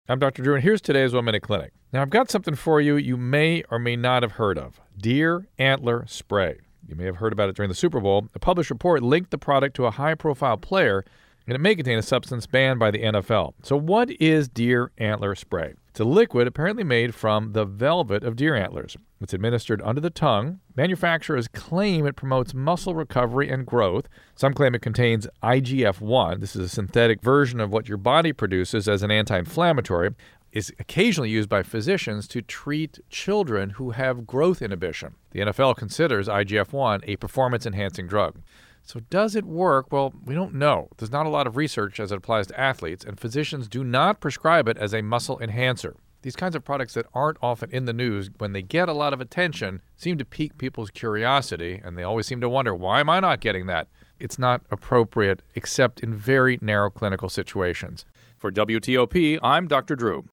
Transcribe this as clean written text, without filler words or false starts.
I'm Dr. Drew, and here's today's 1 Minute Clinic. Now, I've got something for you may or may not have heard of. Deer antler spray. You may have heard about it during the Super Bowl. A published report linked the product to a high-profile player, and it may contain a substance banned by the NFL. So what is deer antler spray? It's a liquid apparently made from the velvet of deer antlers. It's administered under the tongue. Manufacturers claim it promotes muscle recovery and growth. Some claim it contains IGF-1. This is a synthetic version of what your body produces as an anti-inflammatory. It's occasionally used by physicians to treat children who have growth inhibition. The NFL considers IGF-1 a performance-enhancing drug. So does it work? Well, we don't know. There's not a lot of research as it applies to athletes, and physicians do not prescribe it as a muscle enhancer. These kinds of products that aren't often in the news, when they get a lot of attention, seem to pique people's curiosity, and they always seem to wonder, why am I not getting that? It's not appropriate except in very narrow clinical situations. For WTOP, I'm Dr. Drew.